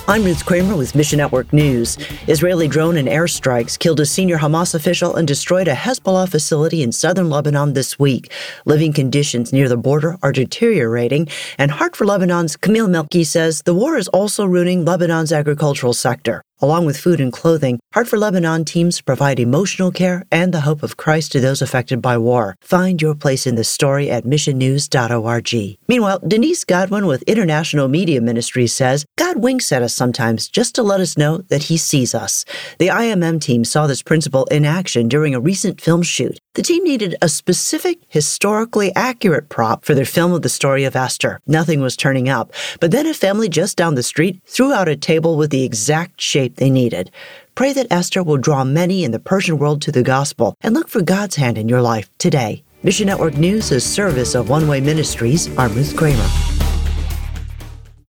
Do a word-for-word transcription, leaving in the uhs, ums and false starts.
I'm Ruth Kramer with Mission Network News. Israeli drone and airstrikes killed a senior Hamas official and destroyed a Hezbollah facility in southern Lebanon this week. Living conditions near the border are deteriorating, and Heart for Lebanon's Camille Melki says the war is also ruining Lebanon's agricultural sector. Along with food and clothing, Heart for Lebanon teams provide emotional care and the hope of Christ to those affected by war. Find your place in the story at mission news dot org. Meanwhile, Denise Godwin with International Media Ministries says God winks at us sometimes just to let us know that he sees us. The I M M team saw this principle in action during a recent film shoot. The team needed a specific, historically accurate prop for their film of the story of Esther. Nothing was turning up, but then a family just down the street threw out a table with the exact shape they needed. Pray that Esther will draw many in the Persian world to the gospel and look for God's hand in your life today. Mission Network News is service of One Way Ministries. I'm Ruth Kramer.